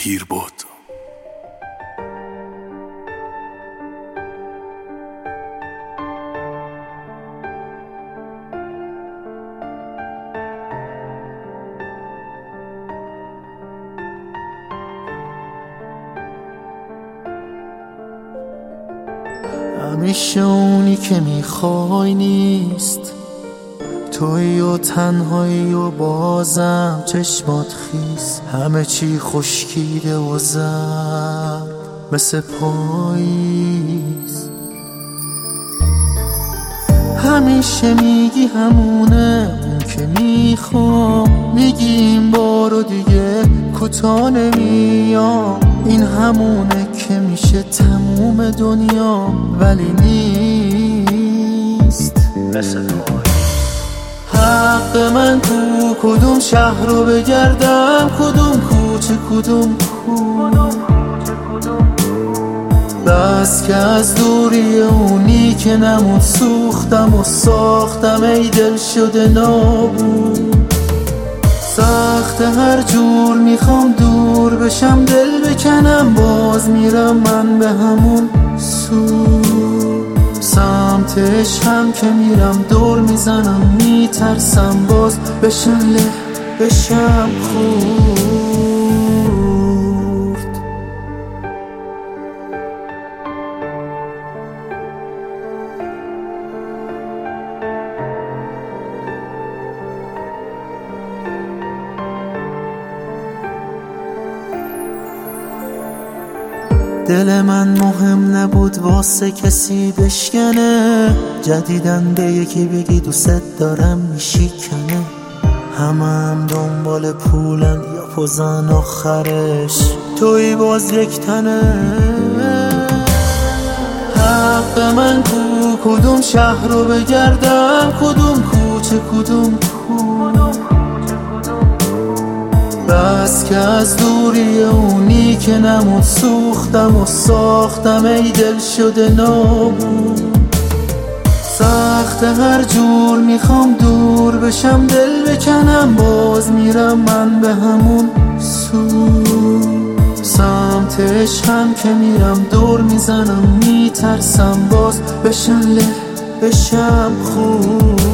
پیر بود. همیشه اونی که میخوای نیست، تویی و تنهایی و بازم چشمات خیس، همه چی خشکیده و زرد مثل پاییز. همیشه میگی همونه اون که میخوام، میگی این بارو دیگه کوتاه نمیام، این همونه که میشه تموم دنیا ولی نیست مثل حق من تو کدوم شهر رو بگردم، کدوم کوچه کدوم کوچه، بس که از دوری اونی که نمون سوختم و ساختم ای دل شده نابود. سخت هر جور میخوام دور بشم دل بکنم، باز میرم من به همون سو، سمت عشقم که میرم دور میزنم، میترسم باز بشم له بشم خورد. دل من مهم نبود واسه کسی بشکنه، جدیدن به یکی بگی دوست دارم میشکنه، هم دنبال پولن یا پوزن آخرش توی باز یک تنه. حق من کو کدوم شهر رو بگردم، کدوم کوچه کدوم بس که از دوری اونی که نمون سوختم و ساختم ای دل شده نابود. سخت هر جور میخوام دور بشم دل بکنم، باز میرم من به همون سو، سمت عشقم که میرم دور میزنم، میترسم باز بشم له بشم خود.